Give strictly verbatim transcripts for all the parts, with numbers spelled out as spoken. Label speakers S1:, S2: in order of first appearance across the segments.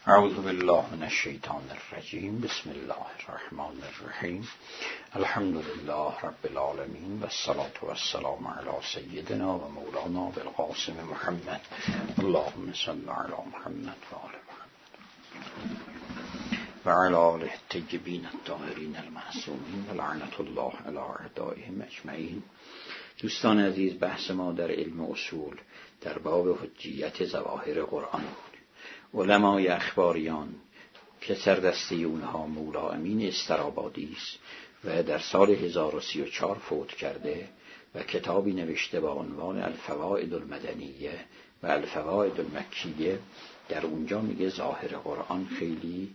S1: اعوذ بالله من الشیطان الرجیم. بسم الله الرحمن الرحیم. الحمد لله رب العالمین و الصلاة و السلام علی سیدنا و مولانا بالقاسم محمد. اللهم صل علی محمد و آل محمد و علی آله الطیبین الطاهرین المعصومین و لعنت الله علی اعدائهم اجمعین. دوستان عزیز، بحث ما در علم اصول در باب حجیت ظواهر قرآن بود. علمای اخباریان که سردسته اونها مولا امین استرابادی است و در سال هزار و سی و چهار فوت کرده و کتابی نوشته با عنوان الفوائد المدنیه و الفوائد المکیه، در اونجا میگه ظاهر قرآن خیلی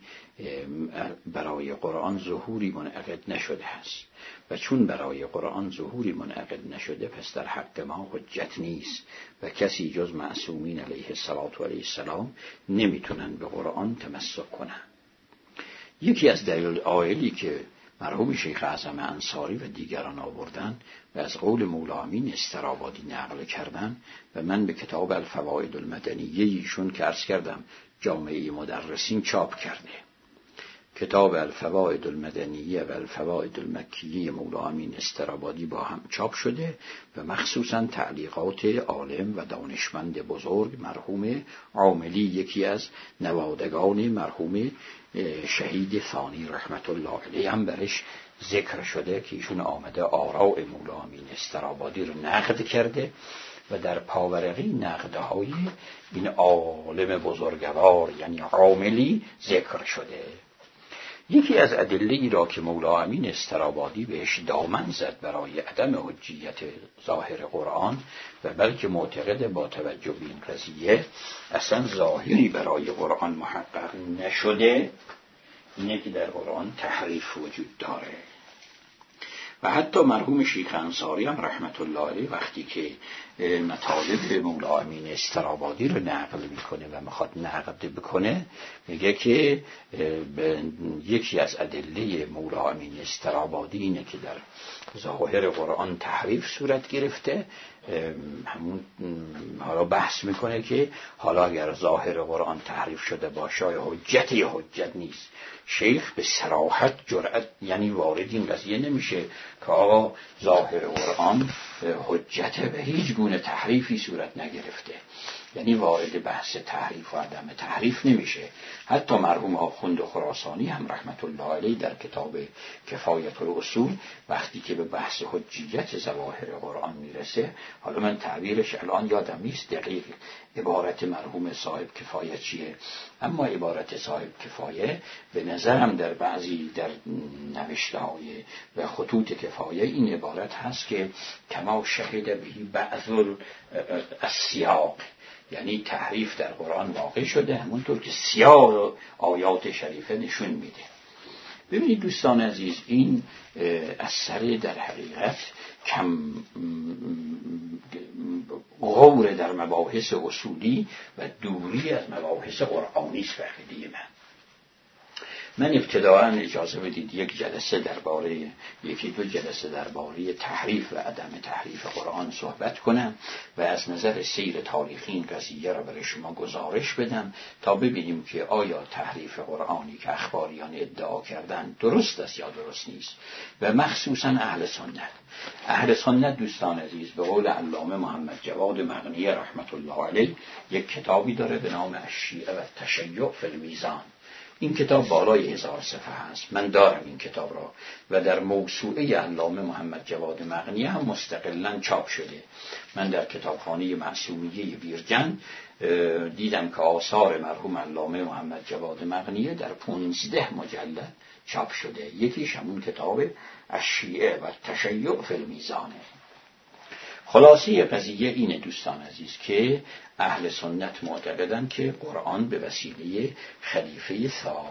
S1: برای قرآن ظهوری منعقد نشده است و چون برای قرآن ظهوری منعقد نشده پس در حق ما حجت نیست و کسی جز معصومین علیه الصلاة و علیه السلام نمیتونن به قرآن تمسک کنن. یکی از دلایل عائلی که مرحوم شیخ اعظم انصاری و دیگران آوردن و از قول مولا امین استرابادی نقل کردن و من به کتاب الفوائد المدنیه ایشون که عرض کردم جامعه مدرسین چاپ کرده، کتاب الفوائد المدنیه و الفوائد المکیه مولا امین استرابادی با هم چاپ شده و مخصوصا تعلیقات عالم و دانشمند بزرگ مرحوم عاملی، یکی از نوادگان مرحوم شهید ثانی رحمت الله علیه، هم برش ذکر شده که ایشون آمده آراء مولا امین استرابادی رو نقد کرده و در پاورقی نقدهای این عالم بزرگوار یعنی عاملی ذکر شده. یکی از ادله‌ای را که مولا امین استرابادی بهش دامن زد برای عدم حجیت ظاهر قرآن و بلکه معتقد با توجه به این قضیه اصلا ظاهری برای قرآن محقق نشده، اینه که در قرآن تحریف وجود داره. و حتی مرحوم شیخ انصاری هم رحمت الله علیه وقتی که مطالب مولا امین استرابادی رو نقل میکنه و میخواد نقد بکنه میگه که یکی از ادله مولا امین استرابادی اینه که در ظاهر قرآن تحریف صورت گرفته. همون حالا بحث میکنه که حالا اگر ظاهر قرآن تحریف شده باشه حجت یا حجت نیست. شیخ به صراحت جرأت یعنی وارد این قضیه نمیشه که آقا ظاهر قرآن حجت به هیچ گونه تحریفی صورت نگرفته، یعنی وارد بحث تحریف و عدم تحریف نمیشه. حتی مرحوم آخوند خراسانی هم رحمت الله علیه در کتاب کفایت الاصول وقتی که به بحث حجیت ظواهر قرآن میرسه، حالا من تعبیرش الان یادم نیست دقیق عبارت مرحوم صاحب کفایه چیه، اما عبارت صاحب کفایه به نظرم در بعضی در نوشته های و خطوط کفایه این عبارت هست که کما شهد بهی بعض السیاق، یعنی تحریف در قرآن واقع شده همونطور که سیاق آیات شریفه نشون میده. ببینید دوستان عزیز، این اثر در حقیقت کم غور در مباحث اصولی و دوری از مباحث قرآنی است. فقیده من من ابتداءً اجازه بدید یک جلسه درباره یکی دو جلسه درباره تحریف و عدم تحریف قرآن صحبت کنم و از نظر سیر تاریخی این قضیه را برای شما گزارش بدم تا ببینیم که آیا تحریف قرآنی که اخباریان ادعا کردن درست است یا درست نیست. و مخصوصاً اهل سنت اهل سنت دوستان عزیز به قول علامه محمد جواد مغنی رحمت الله علیه یک کتابی داره به نام الشیعه و التشیع فی المیزان. این کتاب بالای هزار صفحه هست، من دارم این کتاب را و در موسوعه علامه محمد جواد مغنی هم مستقلاً چاپ شده. من در کتابخانه معصومیه بیرجند دیدم که آثار مرحوم علامه محمد جواد مغنی در پانزده مجلد چاپ شده. یکیش همون کتاب الشیعه و التشیع فی المیزانه. خلاصه قضیه اینه دوستان عزیز که اهل سنت معتقدند که قرآن به وسیله خلیفه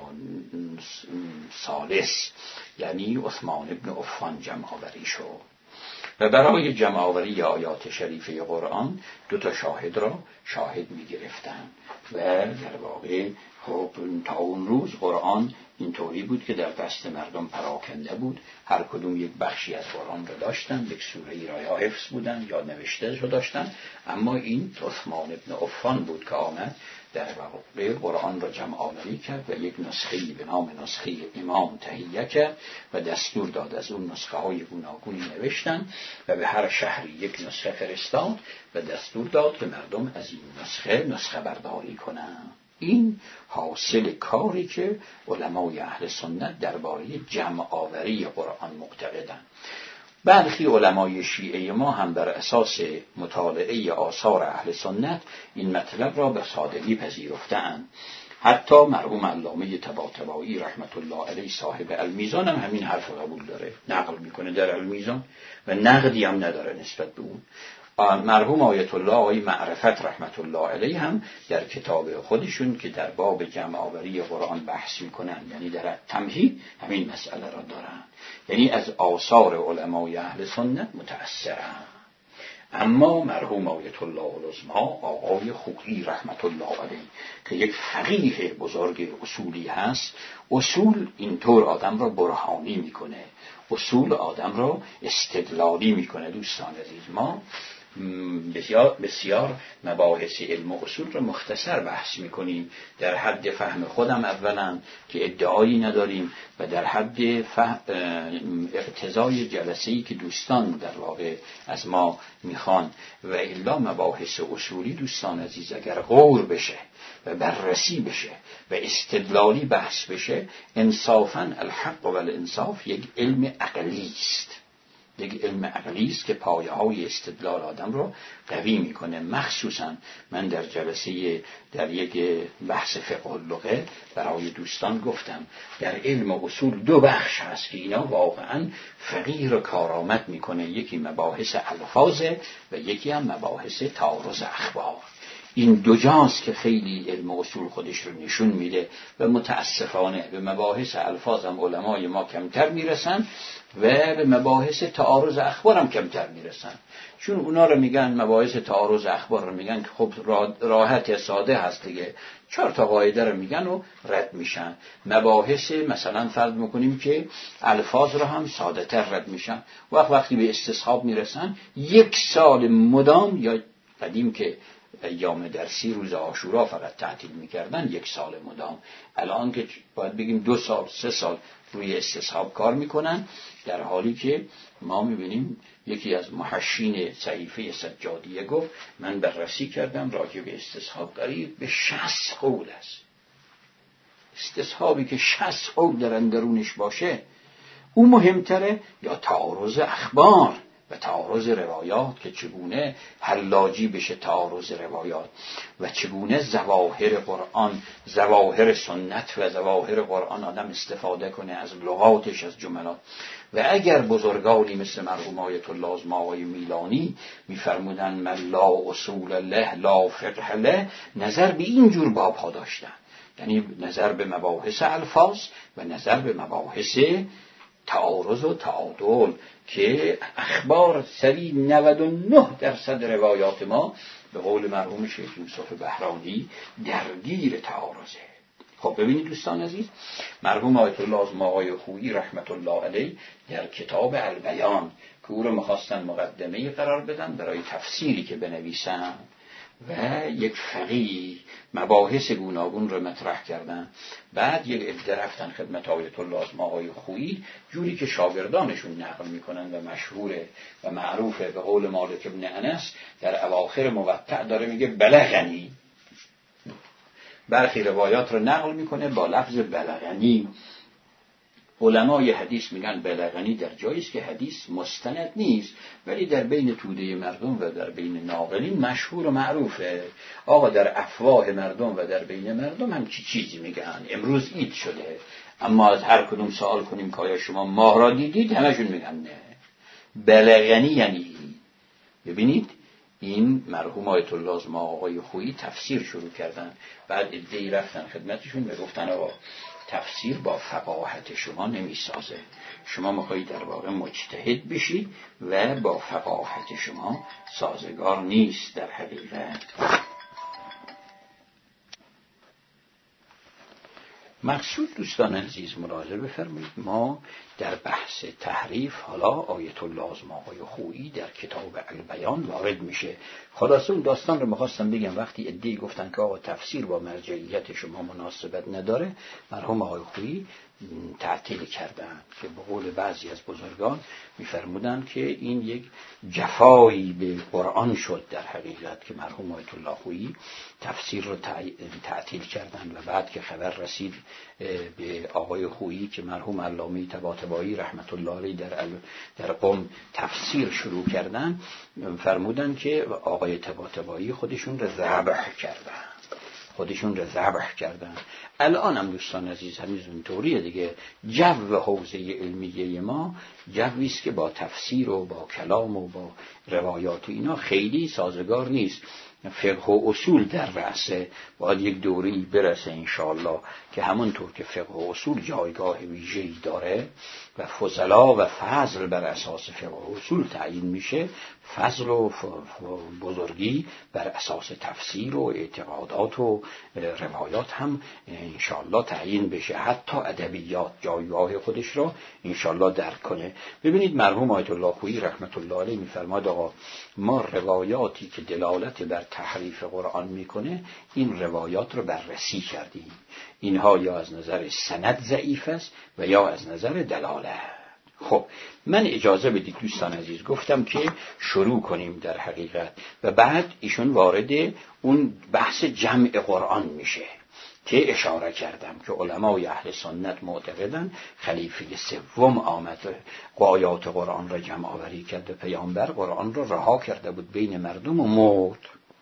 S1: ثالث یعنی عثمان ابن عفان جمع آوری شد و برای جمع آوری آیات شریفه قرآن دو تا شاهد را شاهد می گرفتن و در واقع خب تا اون روز قرآن اینطوری بود که در دست مردم پراکنده بود، هر کدوم یک بخشی از قرآن را داشتن، یک سوره‌ای را یا حفظ بودن یا نوشته را داشتن. اما این عثمان ابن عفان بود که آمد در واقع قرآن را جمع آوری کرد و یک نسخه به نام نسخه امام تهیه کرد و دستور داد از اون نسخه های گوناگونی نوشتن و به هر شهری یک نسخه فرستاد و دستور داد که مردم از این نسخه نسخه برداری کنند. این حاصل کاری که علمای اهل سنت درباره جمع آوری قرآن معتقدند. برخی علمای شیعه ما هم بر اساس مطالعه آثار اهل سنت این مطلب را به سادگی پذیرفتند. حتی مرحوم علامه طباطبایی رحمت الله علیه صاحب المیزان هم همین حرف قبول داره، نقل میکنه در المیزان و نقدی هم نداره نسبت به اون. مرحوم آیت الله آقای معرفت رحمت الله علیه هم در کتاب خودشون که در باب جمع آوری قرآن بحث میکنن، یعنی در تمهید همین مسئله را دارن، یعنی از آثار علمای اهل سنت متأثرن. اما مرحوم آیت الله العظما آقای خویی رحمت الله علیه که یک فقیه بزرگ اصولی هست، اصول اینطور آدم را برهانی میکنه، اصول آدم را استدلالی میکنه. دوستان عزیز، ما بسیار بسیار مباحث علم و اصول را مختصر بحث میکنیم در حد فهم خودم اولا که ادعایی نداریم و در حد فهم اقتضای جلسه‌ای که دوستان در واقع از ما میخوان، و الا مباحث اصولی دوستان عزیز اگر غور بشه و بررسی بشه و استدلالی بحث بشه، انصافاً الحق و الانصاف یک علم عقلی است، یک علم عقلی است که پایه های استدلال آدم رو قوی میکنه. مخصوصا من در جلسه در یک بحث فقه اللغه برای دوستان گفتم در علم و اصول دو بخش هست که اینا واقعا فقیه رو کارآمد میکنه، یکی مباحث الفاظه و یکی هم مباحث تعارض اخبار. این دو جاست که خیلی علم و اصول خودش رو نشون میده و متاسفانه به مباحث الفاظ هم علمای ما کمتر میرسن و به مباحث تعارض اخبار هم کمتر میرسن، چون اونا رو میگن مباحث تعارض اخبار رو میگن که خب راحت ساده هست دیگه، چهار تا قاعده رو میگن و رد میشن. مباحث مثلا فرض میکنیم که الفاظ رو هم ساده تر رد میشن، وقت وقتی به استصحاب میرسن یک سال مدام، یا قدیم که ایام درسی روز عاشورا فقط تعطیل میکردن یک سال مدام، الان که باید بگیم دو سال سه سال روی استصحاب کار میکنن، در حالی که ما میبینیم یکی از محشین صحیفه سجادیه گفت من بررسی کردم راجع به استصحاب قریب به شصت قول است. استصحابی که شصت قول در اندرونش باشه او مهمتره یا تعارض اخبار و تعارض روایات که چگونه حلاجی بشه تعارض روایات و چگونه ظواهر قرآن، ظواهر سنت و ظواهر قرآن آدم استفاده کنه از لغاتش، از جملات. و اگر بزرگانی مثل مرحوم آیت الله العظما آقای میلانی میفرمودن من لا اصول له لا فقه له، نظر به این جور بابها داشتن، یعنی نظر به مباحث الفاظ و نظر به مباحث تعارض و تعادل که اخبار سری نود و نه درصد روایات ما به قول مرحوم شیخ یوسف بهرانی درگیر تعارضه. خب ببینید دوستان عزیز، مرحوم آیت الله العظما آقای خویی رحمت الله علیه در کتاب البیان که او رو می‌خواستن مقدمه قرار بدن برای تفسیری که بنویسن و یک فقیه مباحث گوناگون رو مطرح کردن، بعد یک عده رفتن خدمت آیت الله العظما آقای خویی جوری که شاگردانشون نقل میکنن و مشهوره و معروفه، به قول مالک ابن انس در اواخر موطأ داره میگه بلغنی، برخی روایات رو نقل میکنه با لفظ بلغنی. علمای حدیث میگن بلغنی در جایی است که حدیث مستند نیست، ولی در بین توده مردم و در بین ناقلین مشهور و معروفه. آقا در افواه مردم و در بین مردم هم چی چیزی میگن، امروز عید شده اما از هر کدوم سوال کنیم که آیا شما ماه را دیدید، همشون میگن نه. بلغنی یعنی ببینید این مرحوم آیت الله العظما آقای خویی تفسیر شروع کردن، بعد عده‌ای رفتن خدمتشون و گفتن آقا تفسیر با فقاهت شما نمیسازه، شما میخواهید در واقع مجتهد بشید و با فقاهت شما سازگار نیست. در حقیقت مقصود دوستان عزیز ملاحظه بفرمایید، ما در بحث تحریف حالا آیت الله آقای خویی در کتاب البیان وارد میشه. خلاصه اون داستان رو میخواستم بگم. وقتی عده‌ای گفتن که آقا تفسیر با مرجعیت شما مناسبت نداره، مرحوم آقای خویی تعطیل کردن که به قول بعضی از بزرگان میفرمودن که این یک جفایی به قرآن شد در حقیقت، که مرحوم آیت الله خویی تفسیر رو تعطیل کردن. و بعد که خبر رسید به آقای خویی که مرحوم علامه طباطبایی رحمت الله علیه در در قم تفسیر شروع کردن، فرمودن که آقای طباطبایی خودشون رو ذبح کردن خودشون رو ذبح کردن. الان هم دوستان عزیز هنوز اونطوریه دیگه. جو حوزه علمیه ما جوی است که با تفسیر و با کلام و با روایات و اینا خیلی سازگار نیست. فقه و اصول در رأسه، باید یک دوره‌ای برسه انشاءالله که همونطور که فقه و اصول جایگاه ویژه‌ای داره و فضلا و فضل بر اساس فقه و اصول تعیین میشه، فضل و بزرگی بر اساس تفسیر و اعتقادات و روایات هم انشاءالله تعیین بشه. حتی ادبیات جایگاه خودش را انشاءالله درک کنه. ببینید مرحوم آیت الله خویی رحمت الله علیه میفرماد آقا ما روایاتی که دلالت بر تحریف قرآن میکنه، این روایات رو بررسی کردیم. اینها یا از نظر سند ضعیف است و یا از نظر دلالت. خب من اجازه بدید دوستان عزیز، گفتم که شروع کنیم در حقیقت و بعد ایشون وارد اون بحث جمع قرآن میشه که اشاره کردم که علمای اهل سنت معتقدن خلیفه سوم آمد آیات قرآن را جمع آوری کرد و پیامبر قرآن را رها کرده بود بین مردم و مرد.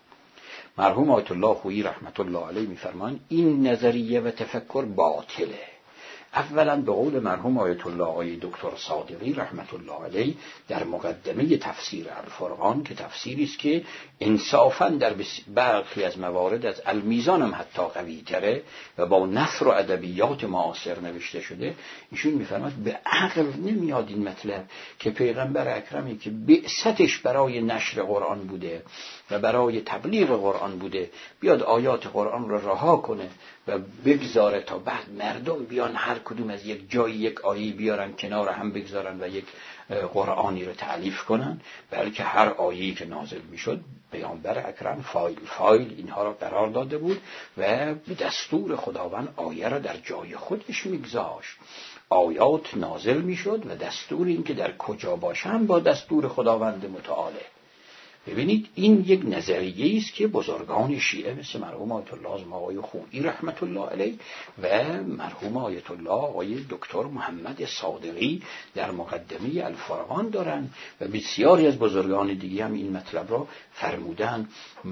S1: مرحوم آیت الله خویی رحمت الله علیه میفرمان این نظریه و تفکر باطله. اولا به قول مرحوم آیت الله آقای دکتر صادقی رحمت الله علیه در مقدمه تفسیر الفرقان که تفسیری است که انصافا در برخی از موارد از المیزان هم حتی قوی تره و با نثر و ادبیات معاصر نوشته شده، ایشون میفرماد به عقل نمیاد این مطلب که پیغمبر اکرمی که بعثتش برای نشر قرآن بوده و برای تبلیغ قرآن بوده بیاد آیات قرآن را رها کنه و بگذاره تا بعد مردم بیان هر کدوم از یک جایی یک آیه بیارن کنار هم بگذارن و یک قرآنی رو تألیف کنن، بلکه هر آیه‌ای که نازل میشد پیامبر اکرم فایل فایل اینها را قرار داده بود و به دستور خداوند آیه را در جای خودش میگذاشت. آیات نازل میشد و دستور این که در کجا باشن با دستور خداوند متعال. ببینید این یک نظریه است که بزرگان شیعه مثل مرحوم آیت الله آقای خویی رحمت الله علیه و مرحوم آیت الله آقای دکتر محمد صادقی در مقدمه الفرقان دارن و بسیاری از بزرگان دیگه هم این مطلب را فرمودن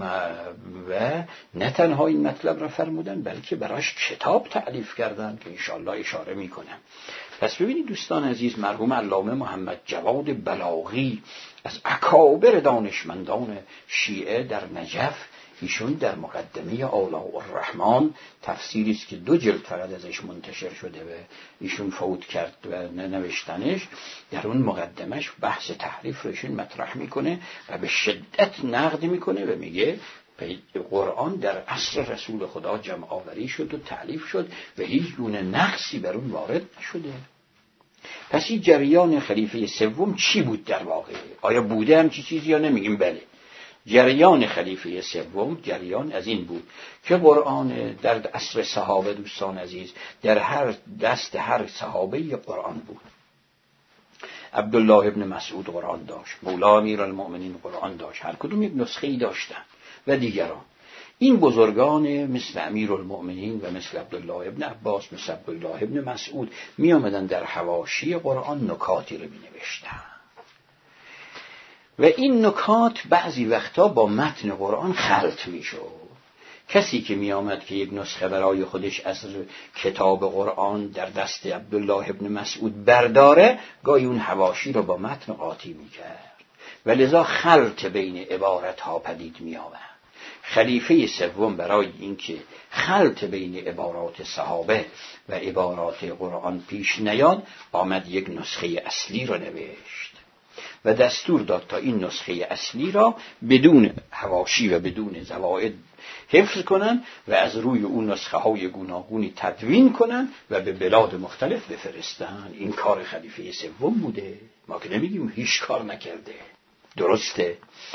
S1: و نه تنها این مطلب را فرمودن بلکه براش کتاب تألیف کردن که انشاءالله اشاره میکنم. پس ببینید دوستان عزیز، مرحوم علامه محمد جواد بلاغی از اکابر دانشمندان شیعه در نجف، ایشون در مقدمه آلاء الرحمن تفسیری است که دو جلد فقط ازش منتشر شده و ایشون فوت کرد و ننوشتنش، در اون مقدمش بحث تحریف رو ایشون مطرح میکنه و به شدت نقد میکنه و میگه قرآن در عصر رسول خدا جمع آوری شد و تألیف شد و هیچ گونه نقصی بر اون وارد نشده. پس این جریان خلیفه سوم چی بود در واقع؟ آیا بوده هم چی چیزی یا نمیگیم؟ بله، جریان خلیفه سوم جریان از این بود که قرآن در عصر صحابه دوستان عزیز در هر دست هر صحابه قرآن بود. عبدالله ابن مسعود قرآن داشت، مولا امیرالمؤمنین قرآن داشت، هر کدوم یک نسخه‌ای داشتن و دیگران. این بزرگان مثل امیرالمؤمنین و مثل عبدالله ابن عباس، مثل عبدالله ابن مسعود می آمدن در حواشی قرآن نکاتی رو می نوشتن و این نکات بعضی وقتا با متن قرآن خلط می شد. کسی که می آمد که یک نسخه برای خودش از کتاب قرآن در دست عبدالله ابن مسعود برداره، گاهی اون حواشی رو با متن قاطی می کرد و لذا خلط بین عبارت ها پدید می آمد. خلیفه سوم برای اینکه خلط بین عبارات صحابه و عبارات قرآن پیش نیاد، آمد یک نسخه اصلی را نوشت و دستور داد تا این نسخه اصلی را بدون حواشی و بدون زوائد حفظ کنن و از روی اون نسخه های گوناگونی تدوین کنن و به بلاد مختلف بفرستن. این کار خلیفه سوم بوده، ما که نمیگیم هیچ کار نکرده. درسته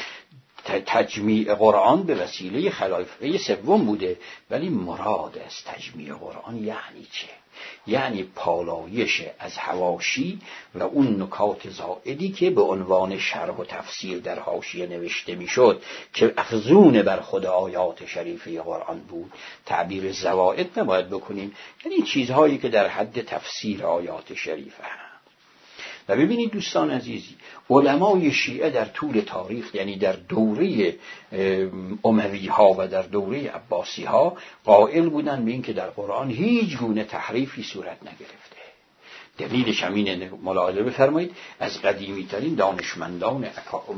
S1: تجمیع قرآن به وسیله خلیفه سوم بوده، ولی مراد از تجمیع قرآن یعنی چه؟ یعنی پالایش از حواشی و اون نکات زائدی که به عنوان شرح و تفسیر در حاشیه نوشته میشد که افزون بر خود آیات شریفه قرآن بود. تعبیر زوائد نباید بکنیم، یعنی چیزهایی که در حد تفسیر آیات شریفه هست. و ببینید دوستان عزیزی، علمای شیعه در طول تاریخ، یعنی در دوره اموی ها و در دوره عباسی ها، قائل بودن به این که در قرآن هیچ گونه تحریفی صورت نگرفته. دلیلش همینه، ملاحظه بفرمایید، از قدیمی ترین دانشمندان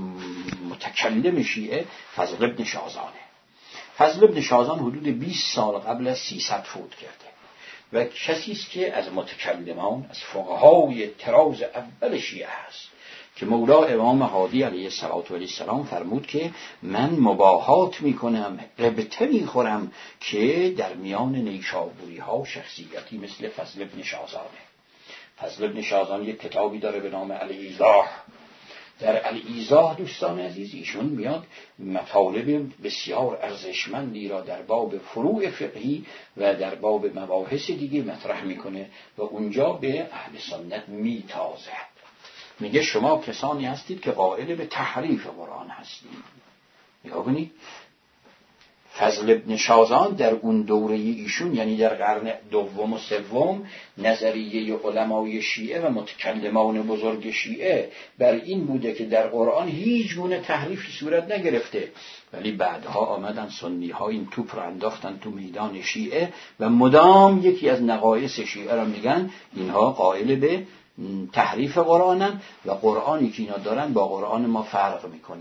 S1: متکلم شیعه فضل ابن شازانه. فضل ابن شازان حدود بیست سال قبل از سیصد فوت کرده و کسی است که از متکلمان، از فقهای طراز اول شیعه است که مولا امام هادی علیه السلام فرمود که من مباهات میکنم، قبطه میخورم که در میان نیشابوری ها شخصیتی مثل فضل ابن شازانه. فضل ابن شازان یک کتابی داره به نام الایضاح. در الایضاح دوستان عزیز ایشون میاد مطالب بسیار ارزشمندی را در باب فروع فقهی و در باب مباحث دیگه مطرح میکنه و اونجا به اهل سنت میتازه. میگه شما کسانی هستید که قائل به تحریف قرآن هستید. نگاه کنید، فضل ابن شازان در اون دوره ایشون، یعنی در قرن دوم و سوم، نظریه علمای شیعه و متکلمان بزرگ شیعه بر این بوده که در قرآن هیچ گونه تحریفی صورت نگرفته، ولی بعدها آمدن سنی ها این توپ را انداختن تو میدان شیعه و مدام یکی از نقایص شیعه را میگن اینها قائل به تحریف قرآنن و قرآنی که اینا دارن با قرآن ما فرق میکنه.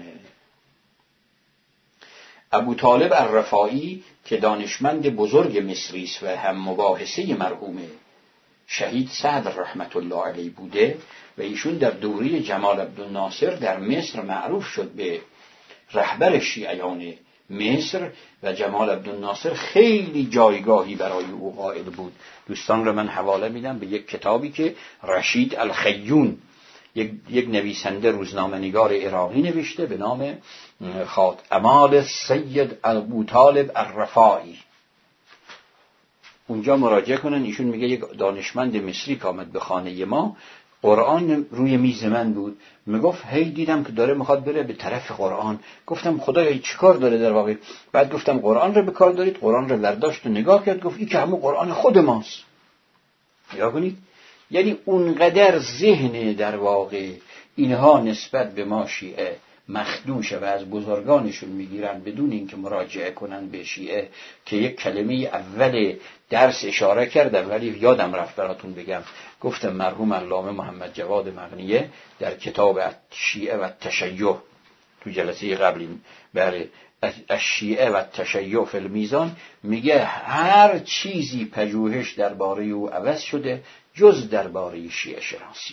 S1: ابو طالب الرفاعی که دانشمند بزرگ مصری است و هم مباحثه مرحوم شهید صدر رحمت الله علیه بوده و ایشون در دوره جمال عبدالناصر در مصر معروف شد به رهبر شیعیان مصر و جمال عبدالناصر خیلی جایگاهی برای او قائل بود. دوستان را من حواله میدم به یک کتابی که رشید الخیون، یک, یک نویسنده روزنامه‌نگار عراقی نوشته به نام خاتمال سید ابو طالب الرفاعی. اونجا مراجعه کنن. ایشون میگه یک دانشمند مصری که آمد به خانه ما، قرآن روی میز من بود، میگفت هی دیدم که داره میخواد بره به طرف قرآن، گفتم خدایا چی کار داره در واقع؟ بعد گفتم قرآن رو به کار دارید؟ قرآن رو برداشت و نگاه کرد، گفت این که همون قرآن خود ماست. نگاه کنید، یعنی اونقدر ذهن در واقع اینها نسبت به ما شیعه مخدوشه و از بزرگانشون میگیرن بدون اینکه مراجعه کنن به شیعه، که یک کلمه اول درس اشاره کردم ولی یادم رفت براتون بگم. گفتم مرحوم علامه محمد جواد مغنیه در کتاب شیعه و تشیع تو جلسه قبلی برای الشیعه و تشیع فی المیزان میگه هر چیزی پژوهش درباره او عوض شده جز درباره شیعه شناسی.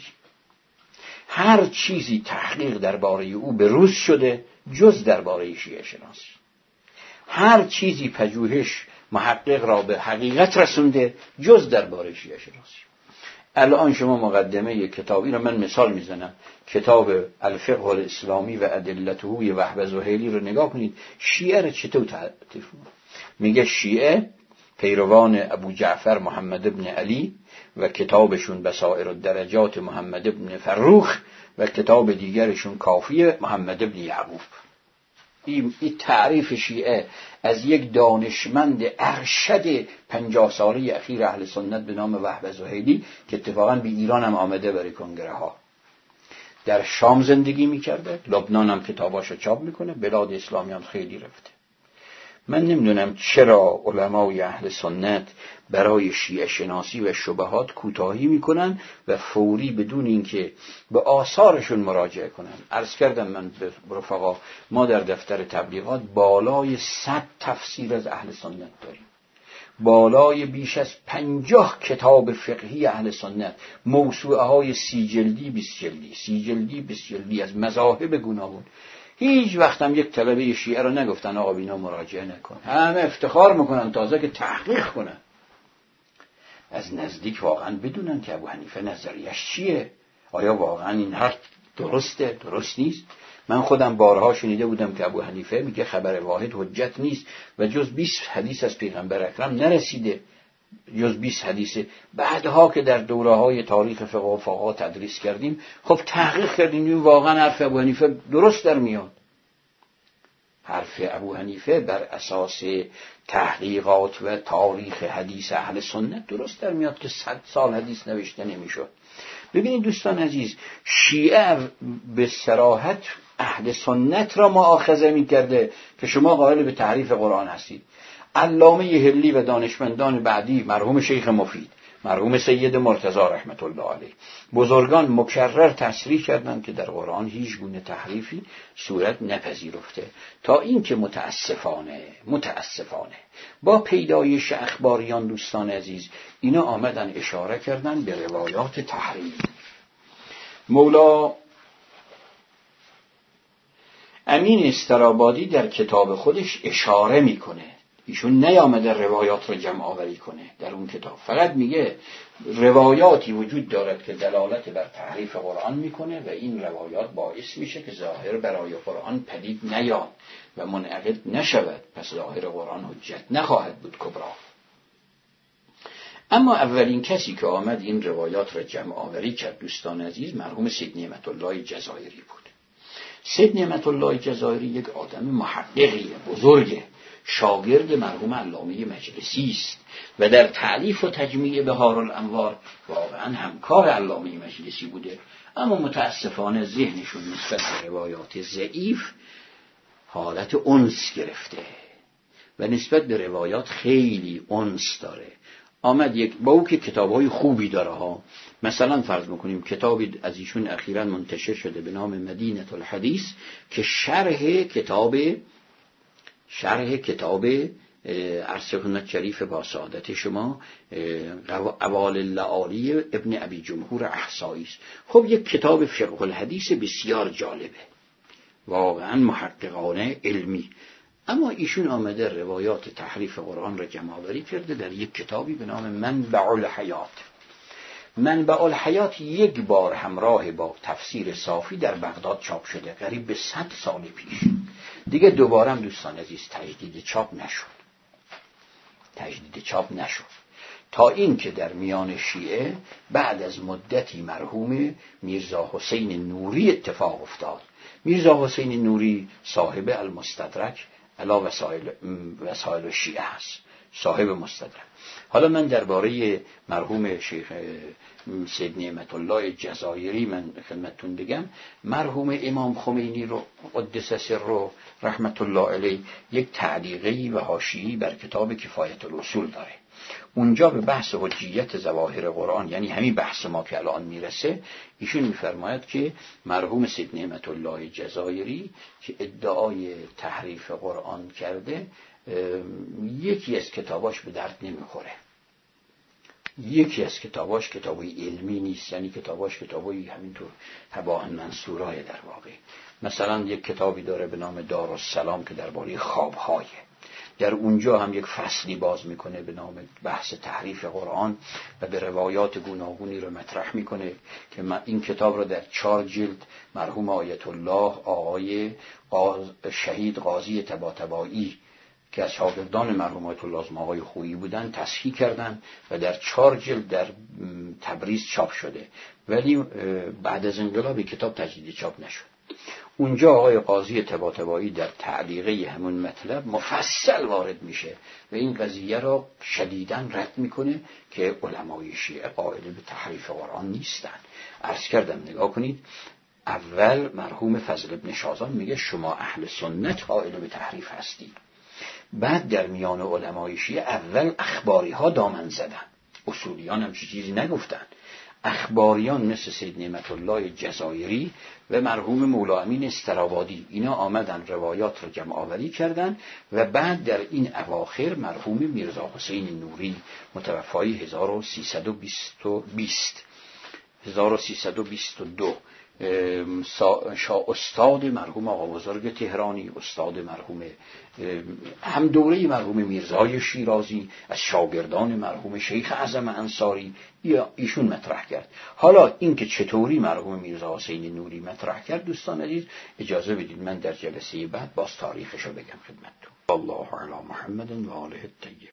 S1: هر چیزی تحقیق درباره او به روز شده جز درباره شیعه شناسی. هر چیزی پژوهش محقق را به حقیقت رسونده جز درباره شیعه شناسی. الان شما مقدمه یک کتابی را من مثال میزنم، کتاب الفقه الاسلامی و ادلته وهب زهیلی رو نگاه کنید. شیعه را چطور تعریف میگه؟ شیعه پیروان ابو جعفر محمد ابن علی و کتابشون بصائر الدرجات محمد ابن فروخ و کتاب دیگرشون کافیه محمد ابن یعقوب. این تعریف شیعه از یک دانشمند ارشد پنجاه ساله اخیر اهل سنت به نام وهب زهیلی که اتفاقا به ایران هم آمده برای کنگره ها. در شام زندگی میکرده، لبنان هم کتاباشو چاپ میکنه، بلاد اسلامی هم خیلی رفته. من نمیدونم چرا علمای اهل سنت برای شیعه شناسی و شبهات کوتاهی میکنن و فوری بدون اینکه به آثارشون مراجعه کنن. عرض کردم من به رفقا ما در دفتر تبلیغات بالای صد تفسیر از اهل سنت داریم، بالای بیش از پنجاه کتاب فقهی اهل سنت، موسوعه های سی جلدی بیست جلدی سی جلدی بیست جلدی از مذاهب گوناگون. هیچ وقت هم یک طلبه شیعه رو نگفتن آقا بینا مراجعه نکن. همه افتخار میکنن تازه که تحقیق کنن، از نزدیک واقعا بدونن که ابو حنیفه نظریش چیه، آیا واقعا این حرف درسته درست نیست. من خودم بارها شنیده بودم که ابو حنیفه میگه خبر واحد حجت نیست و جز بیست حدیث از پیغمبر اکرم نرسیده، جز بیست حدیثه. بعدها که در دوره‌های تاریخ فقه و فقها تدریس کردیم، خب تحقیق کردیم این واقعا حرف ابو حنیفه درست در میاد. حرف ابو حنیفه بر اساس تحقیقات و تاریخ حدیث اهل سنت درست در میاد که صد سال حدیث نوشته نمیشد. ببینید دوستان عزیز، شیعه به صراحت اهل سنت را مؤاخذه میکرده که شما قائل به تحریف قرآن هستید. علامه هلی و دانشمندان بعدی، مرحوم شیخ مفید، مرحوم سید مرتضی رحمت الله علیه، بزرگان مکرر تصریح کردند که در قرآن هیچ گونه تحریفی صورت نپذیرفته، تا اینکه متاسفانه متاسفانه با پیدایش اخباریان دوستان عزیز اینا آمدن اشاره کردن به روایات تحریف. مولا امین استرابادی در کتاب خودش اشاره میکنه، ایشون نیامده روایات رو جمع آوری کنه در اون کتاب، فقط میگه روایاتی وجود دارد که دلالت بر تحریف قرآن میکنه و این روایات باعث میشه که ظاهر برای قرآن پدید نیاد و منعقد نشود، پس ظاهر قرآن حجت نخواهد بود کبرا. اما اولین کسی که آمد این روایات را جمع آوری کرد دوستان عزیز مرحوم سید نعمت الله جزایری بود. سید نعمت الله جزایری یک آدم محققی بزرگه، شاگرد مرحوم علامه مجلسی است و در تألیف و تجمیع بهارالانوار واقعا همکار علامه مجلسی بوده، اما متاسفانه ذهنشون نسبت به روایات ضعیف حالت انس گرفته و نسبت به روایات خیلی انس داره. آمد یک با او که کتاب‌های خوبی داره ها، مثلا فرض می‌کنیم کتابی از ایشون اخیراً منتشر شده به نام مدینه الحدیث که شرح کتاب شرح کتاب ارسخنت شریف با سعادت شما اوال اللعالی ابن ابی جمهور احصایی است. خب یک کتاب فقه الحدیث بسیار جالبه، واقعا محققانه علمی، اما ایشون آمده روایات تحریف قرآن را جمع آوری کرده در یک کتابی به نام منبع الحیات. منبع الحیات یک بار همراه با تفسیر صافی در بغداد چاپ شده، قریب به صد سال پیش. دیگه دوباره هم دوستان عزیز تجدید چاپ نشد تجدید چاپ نشد تا این که در میان شیعه بعد از مدتی مرحوم میرزا حسین نوری اتفاق افتاد. میرزا حسین نوری صاحب المستدرک علی وسائل وسائل شیعه است، صاحب مستدرک. حالا من درباره مرحوم شیخ سید نعمت الله جزایری من خدمتتون بگم، مرحوم امام خمینی رو قدس سره رحمت الله علیه یک تعلیقی و حاشیه‌ای بر کتاب کفایت الاصول داره. اونجا به بحث حجیت ظواهر قرآن، یعنی همین بحث ما که الان میرسه، ایشون میفرماید که مرحوم سید نعمت الله جزایری که ادعای تحریف قرآن کرده، یکی از کتاباش به درد نمیخوره. یکی از کتاباش کتابی علمی نیست، یعنی کتاباش کتابی همینطور تباهن منصورای در واقع. مثلا یک کتابی داره به نام دارالسلام که درباره خواب‌های، در اونجا هم یک فصلی باز میکنه به نام بحث تحریف قرآن و به روایات گوناگونی رو مطرح میکنه که من این کتاب رو در چهار جلد مرحوم آیت الله آقای قاز شهید قاضی طباطبایی که از شاگردان مرحوم آیت الله اعظم آقای خویی بودن تصحیح کردن و در چهار جلد در تبریز چاپ شده، ولی بعد از انقلاب کتاب تجدید چاپ نشد. اونجا آقای قاضی طباطبایی در تعلیقه همون مطلب مفصل وارد میشه و این قضیه را شدیداً رد میکنه که علمای شیعه قائل به تحریف قرآن نیستن. عرض کردم نگاه کنید، اول مرحوم فضل ابن شازان میگه شما اهل سنت قائل به تحریف هستید، بعد در میان علمای شیعه اول اخباری ها دامن زدن، اصولیان هم چیزی نگفتن. اخباریان مثل سید نعمت الله جزایری و مرحوم مولا امین استرابادی اینا آمدن روایات رو جمع آوری کردن و بعد در این اواخر مرحوم میرزا حسین نوری متوفای هزار و سیصد و بیست هزار و سیصد و بیست و دو استاد مرحوم آقا بزرگ تهرانی، استاد مرحوم هم دوره مرحوم میرزای شیرازی، از شاگردان مرحوم شیخ اعظم انصاری یا ایشون مطرح کرد. حالا این که چطوری مرحوم میرزا حسین نوری مطرح کرد دوستان عزیز اجازه بدید من در جلسه بعد باز تاریخشو بگم خدمتتون. الله علی محمد و آله الطیبین.